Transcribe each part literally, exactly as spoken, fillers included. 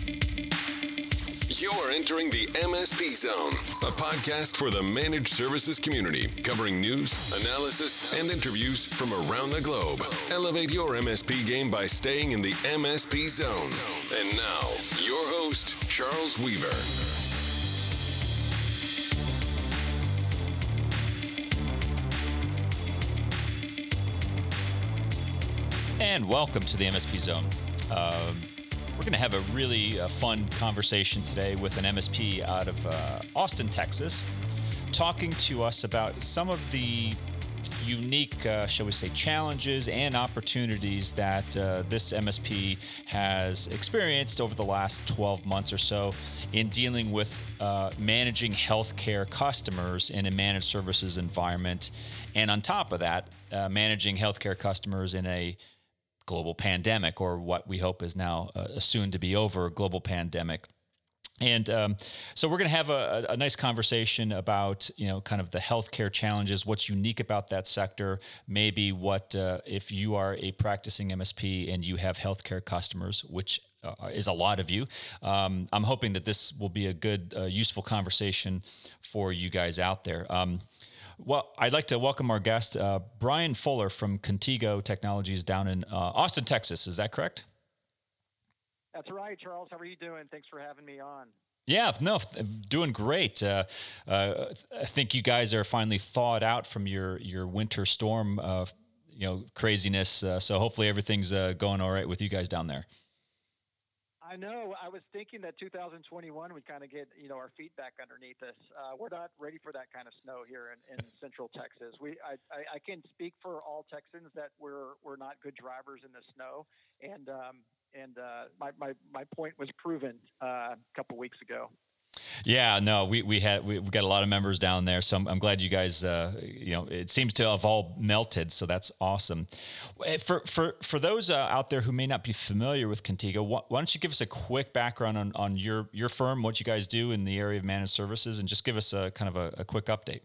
You're entering the M S P Zone, a podcast for the managed services community, covering news, analysis, and interviews from around the globe. Elevate your M S P game by staying in the M S P Zone. And now, your host, Charles Weaver. And welcome to the M S P Zone. Um, we're going to have a really uh, fun conversation today with an M S P out of uh, Austin, Texas, talking to us about some of the unique, uh, shall we say, challenges and opportunities that uh, this M S P has experienced over the last twelve months or so in dealing with uh, managing healthcare customers in a managed services environment. And on top of that, uh, managing healthcare customers in a global pandemic, or what we hope is now uh, soon to be over, global pandemic. And um, so we're going to have a, a nice conversation about, you know, kind of the healthcare challenges, what's unique about that sector, maybe what, uh, if you are a practicing M S P and you have healthcare customers, which uh, is a lot of you. Um, I'm hoping that this will be a good, uh, useful conversation for you guys out there. Um, Well, I'd like to welcome our guest, uh, Brian Fuller from Contigo Technologies down in uh, Austin, Texas. Is that correct? That's right, Charles. How are you doing? Thanks for having me on. Yeah, no, doing great. Uh, uh, I think you guys are finally thawed out from your your winter storm, uh, you know, craziness. Uh, so hopefully everything's uh, going all right with you guys down there. I know. I was thinking that two thousand twenty-one would kind of get, you know, our feet back underneath us. Uh, we're not ready for that kind of snow here in, in Central Texas. We, I, I, I can speak for all Texans that we're we're not good drivers in the snow, and um, and uh, my, my my point was proven uh, a couple weeks ago. Yeah, no, we we had we, we got a lot of members down there, so I'm, I'm glad you guys. Uh, you know, it seems to have all melted, so that's awesome. For for for those uh, out there who may not be familiar with Contigo, why, why don't you give us a quick background on, on your your firm, what you guys do in the area of managed services, and just give us a kind of a, a quick update.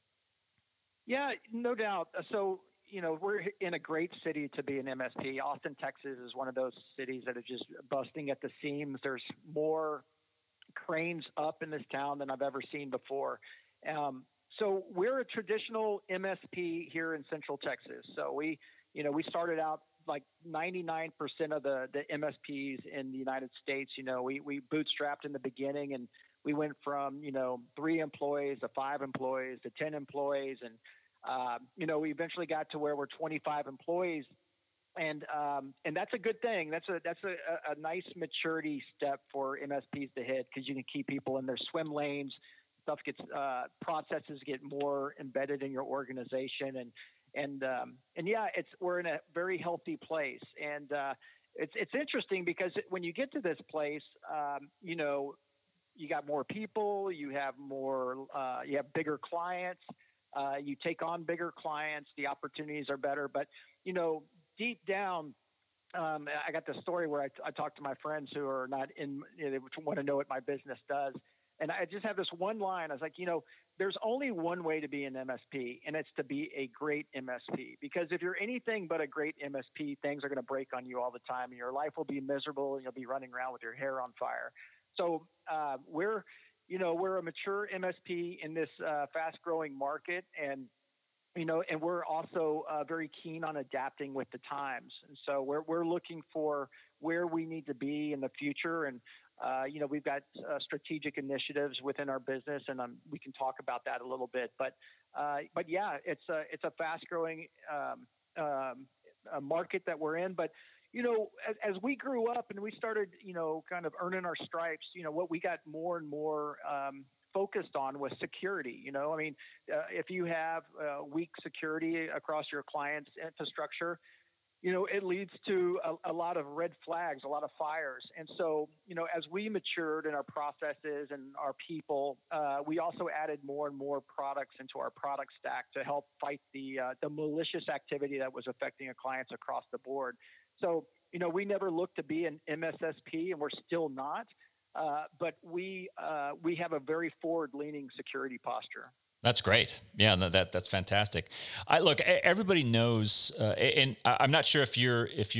Yeah, no doubt. So, you know, we're in a great city to be an M S P. Austin, Texas is one of those cities that are just busting at the seams. There's more cranes up in this town than I've ever seen before. Um, so we're a traditional M S P here in Central Texas. So we, you know, we started out like ninety-nine percent of the, the M S Ps in the United States. You know, we, we bootstrapped in the beginning, and we went from, you know, three employees to five employees to ten employees. And, uh, you know, we eventually got to where we're twenty-five employees. And um, and that's a good thing. That's a that's a, a nice maturity step for M S Ps to hit, because you can keep people in their swim lanes. Stuff gets uh, processes get more embedded in your organization, and and um, and yeah, it's we're in a very healthy place. And uh, it's it's interesting because when you get to this place, um, you know, you got more people, you have more, uh, you have bigger clients, uh, you take on bigger clients, the opportunities are better, but you know. Deep down, um, I got this story where I, I talk to my friends who are not in, you know, want to know what my business does. And I just have this one line. I was like, you know, there's only one way to be an M S P, and it's to be a great M S P. Because if you're anything but a great M S P, things are going to break on you all the time, and your life will be miserable, and you'll be running around with your hair on fire. So uh, we're, you know, we're a mature M S P in this uh, fast-growing market, and you know, and we're also uh, very keen on adapting with the times. And so we're we're looking for where we need to be in the future. And, uh, you know, we've got uh, strategic initiatives within our business, and um, we can talk about that a little bit. But, uh, but yeah, it's a, it's a fast-growing um, um, a market that we're in. But, you know, as, as we grew up and we started, you know, kind of earning our stripes, you know, what we got more and more um, focused on was security. You know, I mean, uh, if you have uh, weak security across your client's infrastructure, you know, it leads to a, a lot of red flags, a lot of fires. And so, you know, as we matured in our processes and our people, uh, we also added more and more products into our product stack to help fight the uh, the malicious activity that was affecting our clients across the board. So, you know, we never looked to be an M S S P, and we're still not. Uh, but we uh, we have a very forward-leaning security posture. That's great. Yeah, no, that that's fantastic. I look, everybody knows, uh, and I'm not sure if you're if you're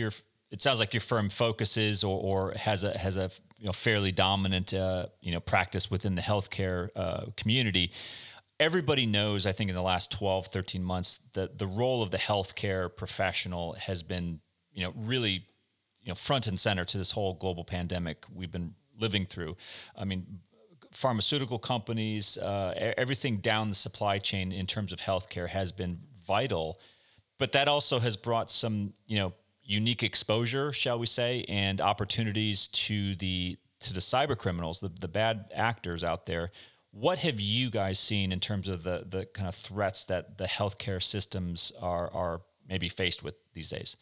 it sounds like your firm focuses or, or has a has a you know fairly dominant uh, you know practice within the healthcare uh, community. Everybody knows, I think, in the last twelve, thirteen months, that the role of the healthcare professional has been, you know, really, you know, front and center to this whole global pandemic we've been living through. I mean, pharmaceutical companies, uh, everything down the supply chain in terms of healthcare has been vital, but that also has brought some, you know, unique exposure, shall we say, and opportunities to the to the cyber criminals, the, the bad actors out there. What have you guys seen in terms of the the kind of threats that the healthcare systems are are maybe faced with these days?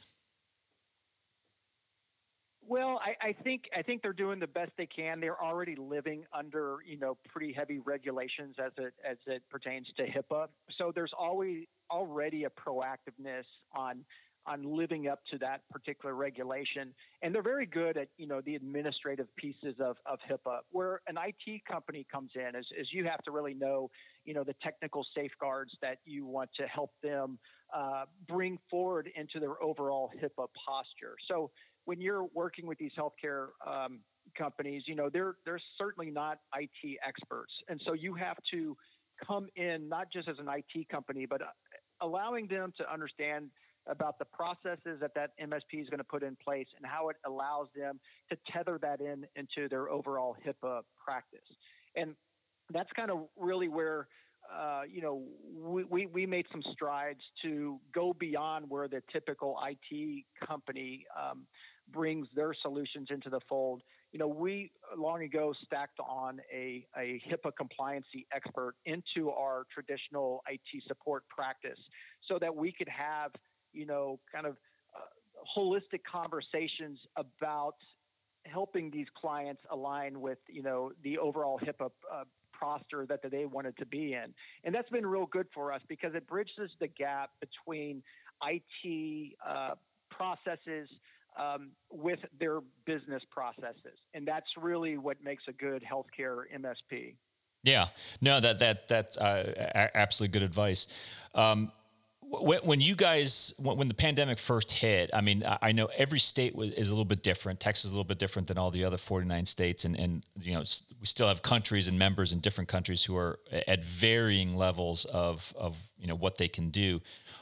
Well, I, I think I think they're doing the best they can. They're already living under, you know, pretty heavy regulations as it as it pertains to HIPAA. So there's always already a proactiveness on on living up to that particular regulation. And they're very good at, you know, the administrative pieces of, of HIPAA. Where an I T company comes in is, is you have to really know, you know, the technical safeguards that you want to help them uh, bring forward into their overall HIPAA posture. So when you're working with these healthcare um, companies, you know, they're, they're certainly not I T experts. And so you have to come in not just as an I T company, but allowing them to understand about the processes that that M S P is going to put in place and how it allows them to tether that in into their overall HIPAA practice. And that's kind of really where, uh, you know, we, we, we made some strides to go beyond where the typical I T company um, brings their solutions into the fold. You know, we long ago stacked on a, a HIPAA compliancy expert into our traditional I T support practice so that we could have, you know, kind of uh, holistic conversations about helping these clients align with, you know, the overall HIPAA uh, posture that they wanted to be in. And that's been real good for us because it bridges the gap between I T uh, processes um, with their business processes. And that's really what makes a good healthcare M S P. Yeah, no, that, that, that's uh, absolutely good advice. Um, When, when you guys, when the pandemic first hit, I mean, I know every state is a little bit different. Texas is a little bit different than all the other forty-nine states. And, and, you know, we still have countries and members in different countries who are at varying levels of, of, you know, what they can do.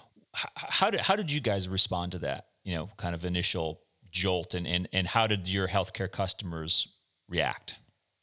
How did, how did you guys respond to that, you know, kind of initial jolt, and, and, and how did your healthcare customers react?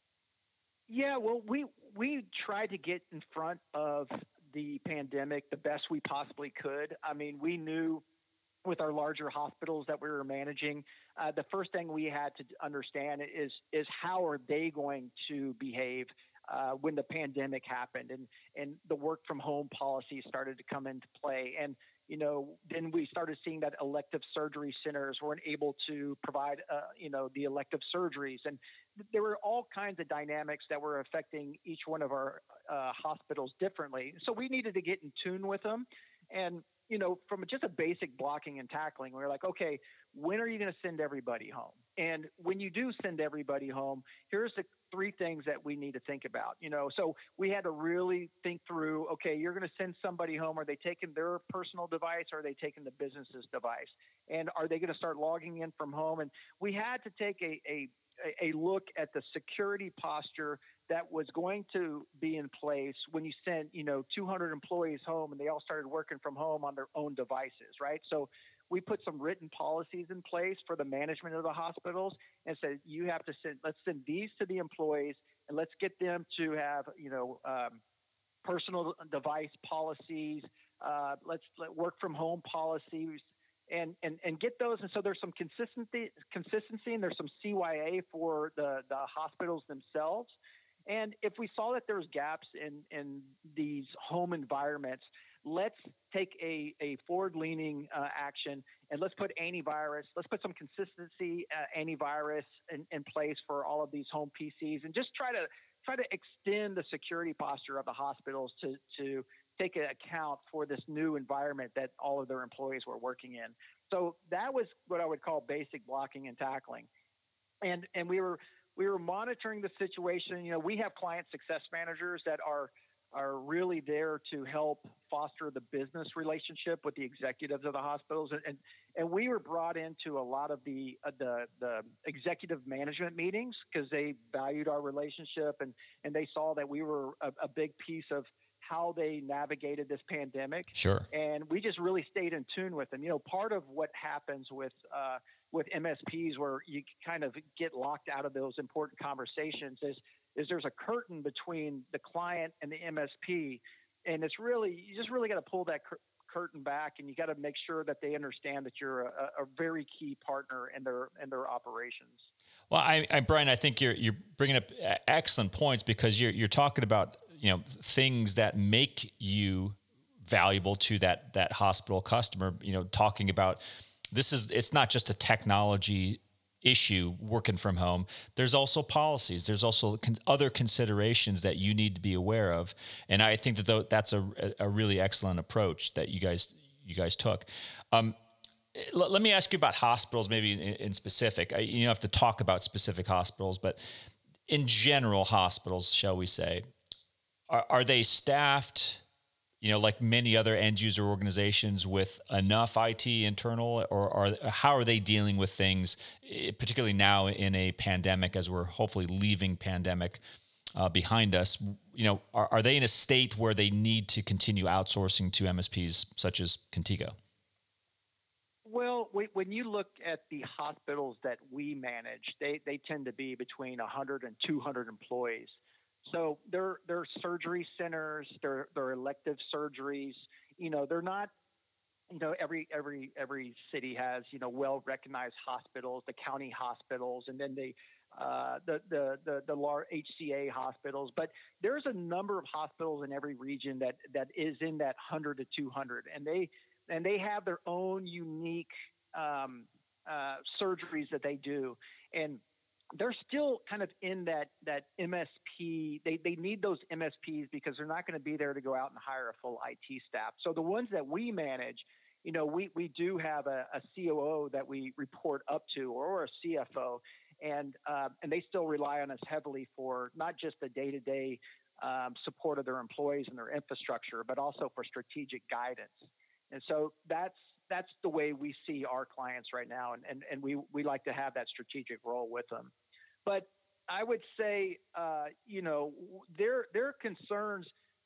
Yeah, well, we, we tried to get in front of the pandemic the best we possibly could. I mean, we knew with our larger hospitals that we were managing, uh, the first thing we had to understand is is how are they going to behave uh, when the pandemic happened and and the work from home policy started to come into play. And you know, then we started seeing that elective surgery centers weren't able to provide, uh, you know, the elective surgeries. And there were all kinds of dynamics that were affecting each one of our uh, hospitals differently. So we needed to get in tune with them. And, you know, from just a basic blocking and tackling, we were like, okay, when are you going to send everybody home? And when you do send everybody home, here's the three things that we need to think about, you know. So we had to really think through, okay, you're going to send somebody home. Are they taking their personal device or are they taking the business's device? And are they going to start logging in from home? And we had to take a, a, a look at the security posture that was going to be in place when you sent, you know, two hundred employees home and they all started working from home on their own devices, right? So we put some written policies in place for the management of the hospitals and said, you have to send, let's send these to the employees and let's get them to have, you know, um, personal device policies. Uh, let's let work from home policies and, and, and get those. And so there's some consistency, consistency and there's some C Y A for the, the hospitals themselves. And if we saw that there was gaps in, in these home environments, let's take a, a forward-leaning uh, action and let's put antivirus, let's put some consistency uh, antivirus in, in place for all of these home P Cs and just try to try to extend the security posture of the hospitals to, to take account for this new environment that all of their employees were working in. So that was what I would call basic blocking and tackling. And, and we were, we were monitoring the situation. You know, we have client success managers that are are really there to help foster the business relationship with the executives of the hospitals. And, and, and we were brought into a lot of the, uh, the, the executive management meetings because they valued our relationship, and, and they saw that we were a, a big piece of how they navigated this pandemic. Sure. And we just really stayed in tune with them. You know, part of what happens with, uh, with M S Ps where you kind of get locked out of those important conversations is, is there's a curtain between the client and the M S P. And it's really, you just really got to pull that cur- curtain back, and you got to make sure that they understand that you're a, a very key partner in their, in their operations. Well, I, I, Brian, I think you're, you're bringing up excellent points, because you're, you're talking about, you know, things that make you valuable to that, that hospital customer, you know, talking about this is, it's not just a technology issue working from home. There's also policies. There's also con- other considerations that you need to be aware of. And I think that th- that's a, a really excellent approach that you guys, you guys took. Um, l- let me ask you about hospitals, maybe in, in specific. I, you don't have to talk about specific hospitals, but in general, hospitals, shall we say, are, are they staffed, you know, like many other end user organizations, with enough I T internal, or are, how are they dealing with things, particularly now in a pandemic, as we're hopefully leaving pandemic uh, behind us? You know, are, are they in a state where they need to continue outsourcing to M S Ps such as Contigo? Well, we, when you look at the hospitals that we manage, they, they tend to be between one hundred and two hundred employees. So they're, they're surgery centers, they're, they're elective surgeries. You know, they're not, you know, every, every, every city has, you know, well-recognized hospitals, the county hospitals, and then the, uh, the, the, the, the large H C A hospitals. But there's a number of hospitals in every region that, that is in that one hundred to two hundred. And they, and they have their own unique um, uh, surgeries that they do. And they're still kind of in that, that M S P. They, they need those M S Ps because they're not going to be there to go out and hire a full I T staff. So the ones that we manage, you know, we, we do have a, a C O O that we report up to, or a C F O, and, uh, and they still rely on us heavily for not just the day-to-day um, support of their employees and their infrastructure, but also for strategic guidance. And so that's, that's the way we see our clients right now. And, and, and we, we like to have that strategic role with them. But I would say, uh, you know, their, their concerns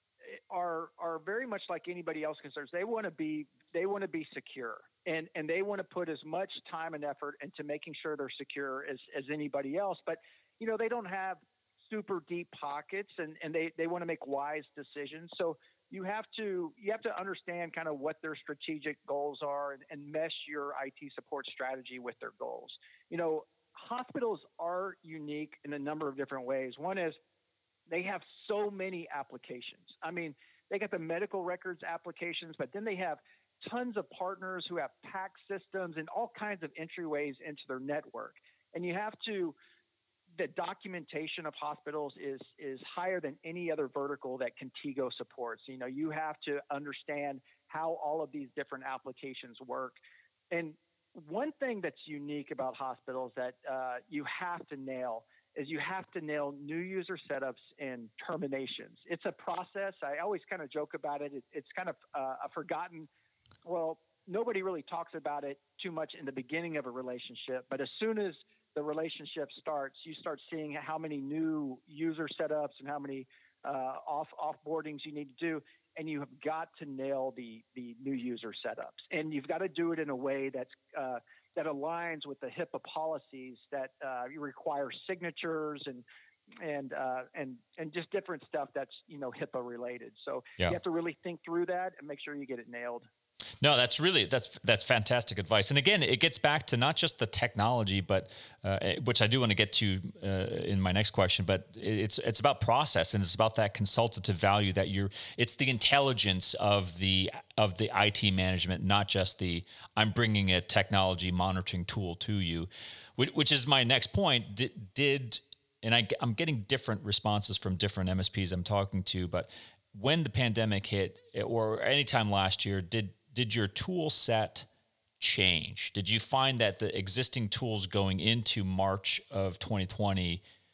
are, are very much like anybody else's concerns. They want to be, they want to be secure, and, and they want to put as much time and effort into making sure they're secure as, as anybody else. But, you know, they don't have super deep pockets, and, and they, they want to make wise decisions. So you have to, you have to understand kind of what their strategic goals are, and, and mesh your I T support strategy with their goals. You know, hospitals are unique in a number of different ways. One is they have so many applications. I mean, they got the medical records applications, but then they have tons of partners who have PACS systems and all kinds of entryways into their network. And you have to, the documentation of hospitals is, is higher than any other vertical that Contigo supports. You know, you have to understand how all of these different applications work. And one thing that's unique about hospitals that uh, you have to nail is you have to nail new user setups and terminations. It's a process. I always kind of joke about it. it it's kind of uh, a forgotten, well, nobody really talks about it too much in the beginning of a relationship, but as soon as the relationship starts, you start seeing how many new user setups and how many uh, off offboardings you need to do. And you have got to nail the, the new user setups. And you've got to do it in a way that's, uh, that aligns with the HIPAA policies that uh, you require signatures and, and, uh, and, and just different stuff that's, you know, HIPAA related. So yeah. You have to really think through that and make sure you get it nailed. No, that's really, that's, that's fantastic advice. And again, it gets back to not just the technology, but, uh, which I do want to get to uh, in my next question, but it's, it's about process, and it's about that consultative value that you're, it's the intelligence of the, of the I T management, not just the, I'm bringing a technology monitoring tool to you, which, which is my next point. Did, did and I, I'm getting different responses from different M S Ps I'm talking to, but when the pandemic hit, or anytime last year, did, Did your tool set change? Did you find that the existing tools going into March of twenty twenty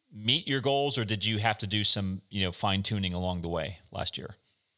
meet your goals, or did you have to do some, you know, fine tuning along the way last year?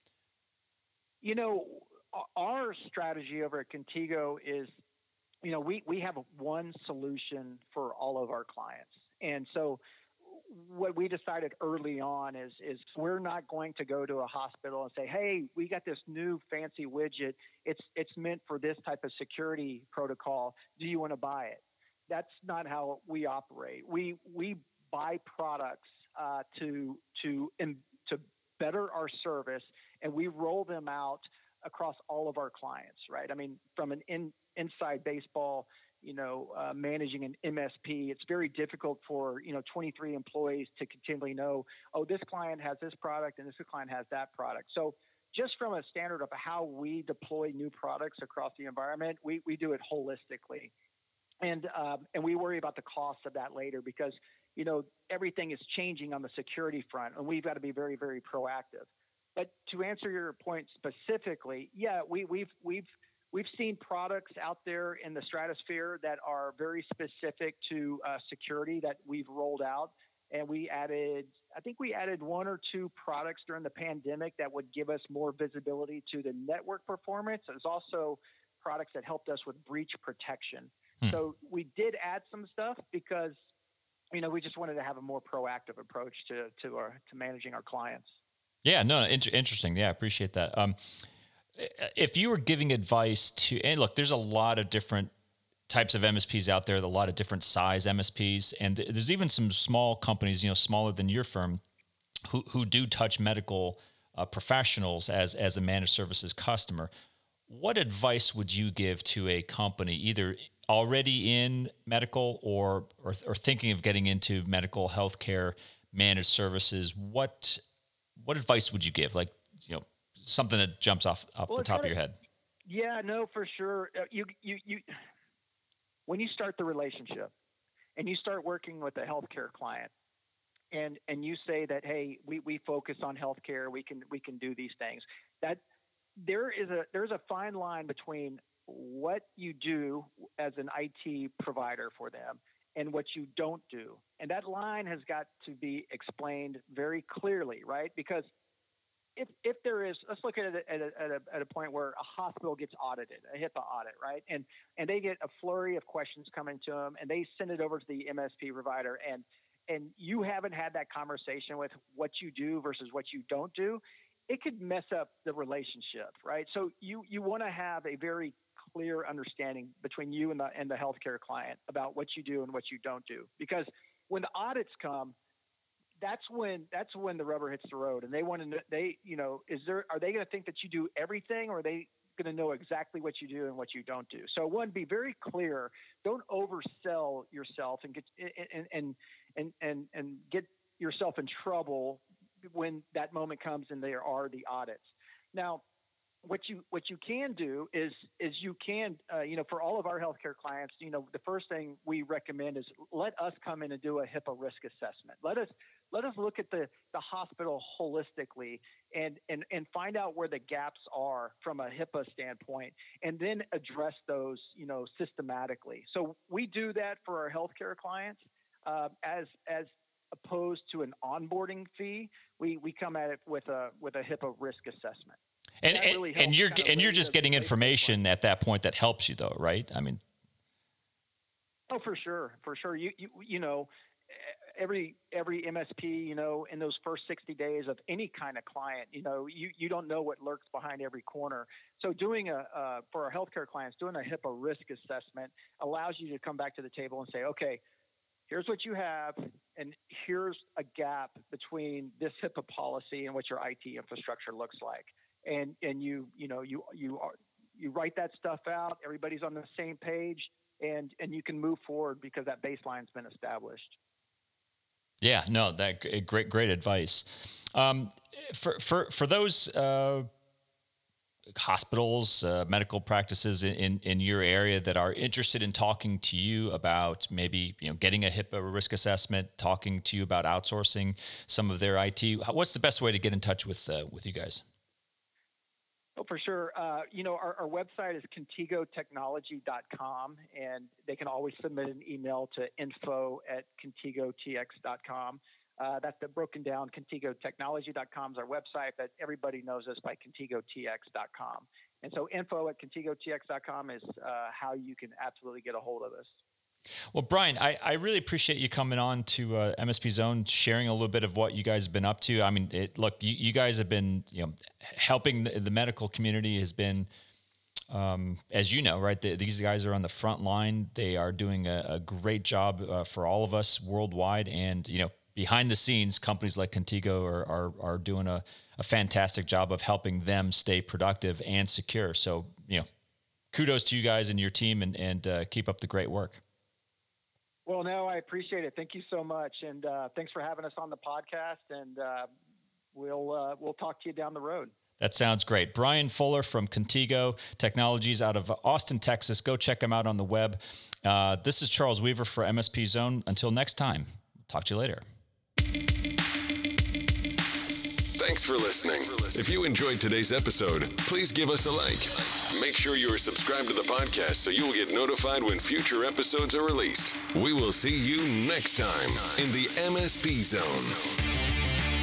You know, our strategy over at Contigo is, you know, we, we have one solution for all of our clients. And so what we decided early on is, is we're not going to go to a hospital and say, hey, we got this new fancy widget. It's, it's meant for this type of security protocol. Do you want to buy it? That's not how we operate. We, we buy products uh, to, to, in, to better our service, and we roll them out across all of our clients, right? I mean, from an in, inside baseball, you know, uh, managing an M S P, it's very difficult for, you know, twenty-three employees to continually know, oh, this client has this product and this client has that product. So just from a standard of how we deploy new products across the environment, we, we do it holistically. And, um, and we worry about the cost of that later because, you know, everything is changing on the security front, and we've got to be very, very proactive. But to answer your point specifically, yeah, we, we've, we've, We've seen products out there in the stratosphere that are very specific to uh, security that we've rolled out. And we added, I think we added one or two products during the pandemic that would give us more visibility to the network performance. There's also products that helped us with breach protection. Hmm. So we did add some stuff because, you know, we just wanted to have a more proactive approach to, to our, to managing our clients. Yeah, no, in- interesting. Yeah, I appreciate that. Um, If you were giving advice to, and look, there's a lot of different types of M S Ps out there, a lot of different size M S Ps, and there's even some small companies, you know, smaller than your firm, who who do touch medical uh, professionals as as a managed services customer. What advice would you give to a company either already in medical or or, or thinking of getting into medical healthcare managed services? What what advice would you give? Like, you know, something that jumps off, off well, the top of your head. Yeah, no, for sure. Uh, you, you, you, when you start the relationship and you start working with a healthcare client and, and you say that, hey, we, we focus on healthcare, we can, we can do these things, that there is a, there's a fine line between what you do as an I T provider for them and what you don't do. And that line has got to be explained very clearly, right? Because If if there is, let's look at it at a, at a, at a point where a hospital gets audited, a HIPAA audit, right? And and they get a flurry of questions coming to them, and they send it over to the M S P provider, and and you haven't had that conversation with what you do versus what you don't do, it could mess up the relationship, right? So you you want to have a very clear understanding between you and the and the healthcare client about what you do and what you don't do, because when the audits come, that's when that's when the rubber hits the road, and they want to know, they, you know, is there, are they going to think that you do everything, or are they going to know exactly what you do and what you don't do? So one, be very clear. Don't oversell yourself and get and and and and, and get yourself in trouble when that moment comes and there are the audits. Now, what you what you can do is is you can uh, you know, for all of our healthcare clients, you know, the first thing we recommend is let us come in and do a HIPAA risk assessment. Let us let us look at the the hospital holistically and and and find out where the gaps are from a HIPAA standpoint, and then address those, you know, systematically. So we do that for our healthcare clients uh, as as opposed to an onboarding fee. We we come at it with a with a HIPAA risk assessment. And really and you're and you're just getting information at that point that helps you, though, right? I mean, oh, for sure, for sure. You you you know, every every M S P, you know, in those first sixty days of any kind of client, you know, you you don't know what lurks behind every corner. So doing a uh, for our healthcare clients, doing a HIPAA risk assessment allows you to come back to the table and say, okay, here's what you have, and here's a gap between this HIPAA policy and what your I T infrastructure looks like. And and you you know you you are you write that stuff out. Everybody's on the same page, and and you can move forward because that baseline's been established. Yeah, no, that great great advice. Um, for for for those uh, hospitals, uh, medical practices in, in in your area that are interested in talking to you about maybe, you know, getting a HIPAA risk assessment, talking to you about outsourcing some of their I T, what's the best way to get in touch with uh, with you guys? Oh, for sure. Uh, you know, our, our website is contigo technology dot com, and they can always submit an email to info at contigo t x dot com. Uh, that's the broken down. contigo technology dot com is our website, but everybody knows us by contigo t x dot com. And so info at contigo t x dot com is uh, how you can absolutely get a hold of us. Well, Brian, I, I really appreciate you coming on to uh, M S P Zone, sharing a little bit of what you guys have been up to. I mean, it, look, you, you guys have been, you know, helping the, the medical community has been, um, as you know, right? The, these guys are on the front line. They are doing a, a great job uh, for all of us worldwide. And, you know, behind the scenes, companies like Contigo are, are, are doing a, a fantastic job of helping them stay productive and secure. So, you know, kudos to you guys and your team, and, and uh, keep up the great work. Well, no, I appreciate it. Thank you so much. And uh, thanks for having us on the podcast. And uh, we'll uh, we'll talk to you down the road. That sounds great. Brian Fuller from Contigo Technologies out of Austin, Texas. Go check him out on the web. Uh, this is Charles Weaver for M S P Zone. Until next time, talk to you later. Thanks for listening. If you enjoyed today's episode, please give us a like. Make sure you are subscribed to the podcast so you will get notified when future episodes are released. We will see you next time in the M S P Zone.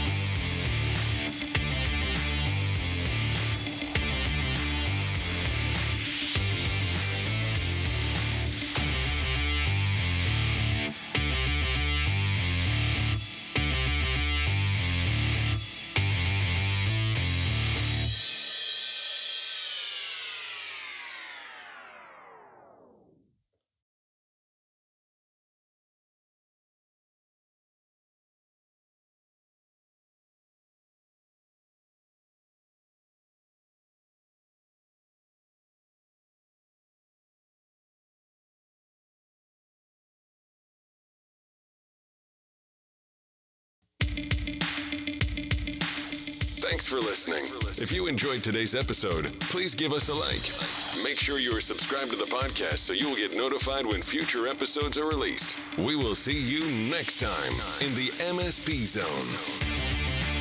Thanks for listening. If you enjoyed today's episode, please give us a like. Make sure you are subscribed to the podcast so you will get notified when future episodes are released. We will see you next time in the M S P Zone.